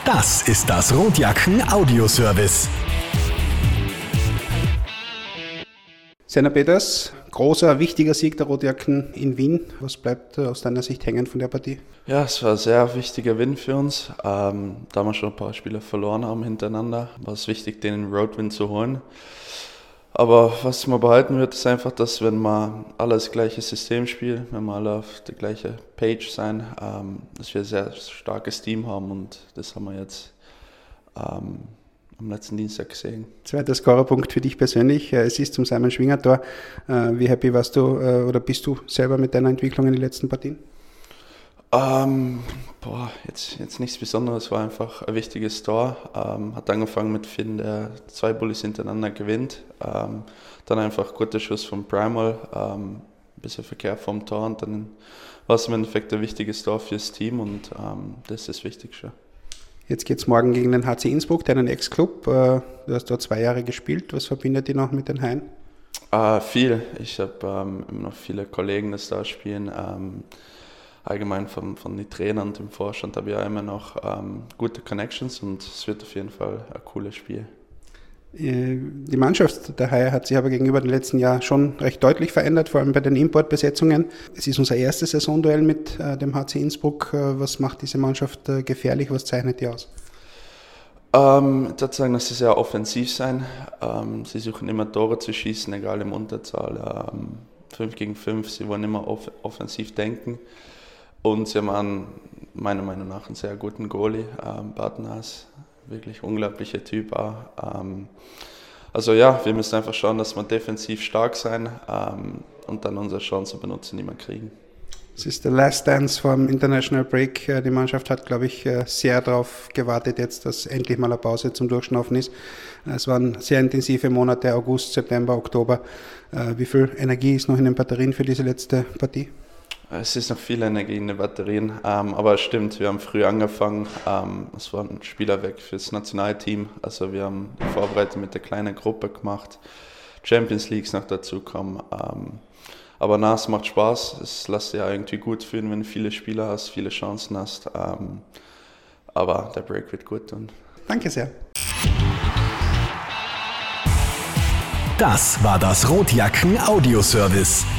Das ist das Rotjacken Audioservice. Senna Peters, großer, wichtiger Sieg der Rotjacken in Wien. Was bleibt aus deiner Sicht hängen von der Partie? Ja, es war ein sehr wichtiger Win für uns. Da wir schon ein paar Spiele verloren haben hintereinander, war es wichtig, den Roadwin zu holen. Aber was man behalten wird, ist einfach, dass wenn man alle das gleiche System spielen, wenn wir alle auf der gleichen Page sein, dass wir ein sehr starkes Team haben und das haben wir jetzt am letzten Dienstag gesehen. Zweiter Scorerpunkt für dich persönlich. Es ist zum Simon Schwinger Tor. Wie happy warst du oder bist du selber mit deiner Entwicklung in den letzten Partien? Jetzt nichts Besonderes, war einfach ein wichtiges Tor. Hat angefangen mit Finn, der 2 Bullies hintereinander gewinnt. Dann einfach guter Schuss von Primal, ein bisschen Verkehr vom Tor und dann war es im Endeffekt ein wichtiges Tor fürs Team und das ist das Wichtigste. Jetzt geht es morgen gegen den HC Innsbruck, deinen Ex-Club. Du hast dort 2 Jahre gespielt. Was verbindet dich noch mit den Haien? Viel. Ich habe immer noch viele Kollegen, die da spielen. Allgemein von den Trainern und dem Vorstand habe ich ja immer noch gute Connections und es wird auf jeden Fall ein cooles Spiel. Die Mannschaft der Haie hat sich aber gegenüber dem letzten Jahr schon recht deutlich verändert, vor allem bei den Importbesetzungen. Es ist unser erstes Saisonduell mit dem HC Innsbruck. Was macht diese Mannschaft gefährlich? Was zeichnet die aus? Ich würde sagen, dass sie sehr offensiv sein. Sie suchen immer Tore zu schießen, egal im Unterzahl. 5 gegen 5, sie wollen immer offensiv denken. Und sie haben meiner Meinung nach einen sehr guten Goalie, Bartnas, wirklich unglaublicher Typ auch. Also ja, wir müssen einfach schauen, dass wir defensiv stark sein und dann unsere Chancen benutzen, die wir kriegen. Es ist der Last Dance vom International Break. Die Mannschaft hat, glaube ich, sehr darauf gewartet jetzt, dass endlich mal eine Pause zum Durchschnaufen ist. Es waren sehr intensive Monate, August, September, Oktober. Wie viel Energie ist noch in den Batterien für diese letzte Partie? Es ist noch viel Energie in den Batterien, aber es stimmt, wir haben früh angefangen. Es war ein Spieler weg fürs Nationalteam. Also wir haben die Vorbereitung mit der kleinen Gruppe gemacht, Champions Leagues noch dazu kommen. Aber es macht Spaß, es lässt dich ja irgendwie gut fühlen, wenn du viele Spieler hast, viele Chancen hast. Aber der Break wird gut tun. Danke sehr. Das war das Rotjacken Audioservice.